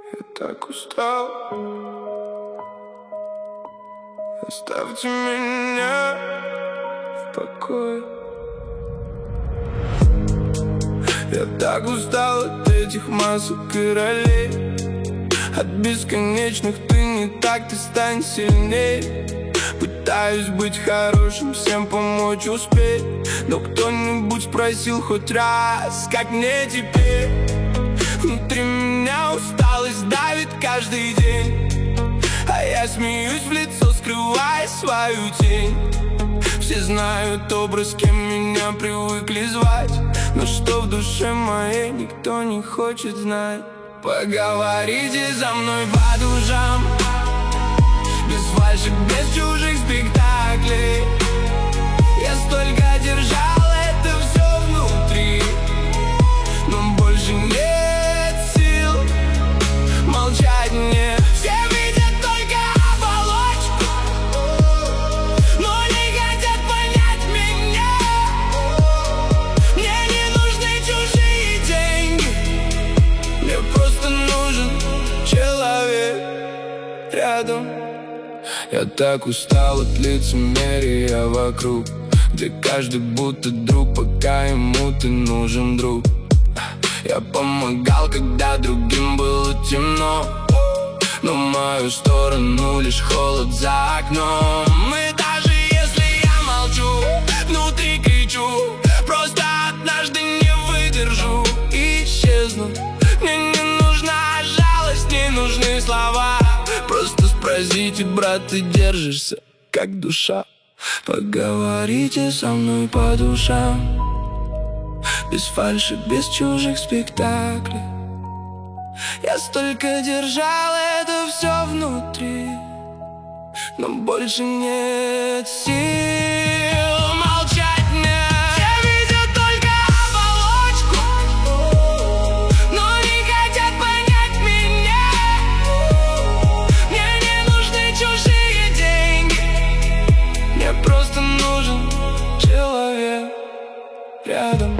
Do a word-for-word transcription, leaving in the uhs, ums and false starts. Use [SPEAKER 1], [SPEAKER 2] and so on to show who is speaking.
[SPEAKER 1] Я так устал. Оставьте меня в покое. Я так устал от этих масок и ролей, от бесконечных ты не так, ты стань сильней. Пытаюсь быть хорошим, всем помочь успеть, но кто-нибудь спросил хоть раз, как мне теперь? Внутри меня усталость давит каждый день, а я смеюсь в лицо, скрывая свою тень. Все знают образ, кем меня привыкли звать, но что в душе моей никто не хочет знать. Поговорите за мной по душам, без фальши, без чужих спектаклей. Я столько держал это все внутри, но больше нет сил молчать мне. Все видят только оболочку, но не хотят понять меня. Мне не нужны чужие деньги, мне просто нужен человек рядом. Я так устал от лицемерия вокруг, где каждый будто друг, пока ему ты нужен друг. Я помогал, когда другим было темно, но в мою сторону лишь холод за окном. И даже если я молчу, внутри кричу, просто однажды не выдержу и исчезну. Мне не нужна жалость, не нужны слова, просто спросите, брат, ты держишься как душа. Поговорите со мной по душам, без фальши, без чужих спектаклей. Я столько держал это все внутри, но больше нет сил молчать мне. Все видят только оболочку, но не хотят понять меня. Мне не нужны чужие деньги, мне просто нужен человек рядом.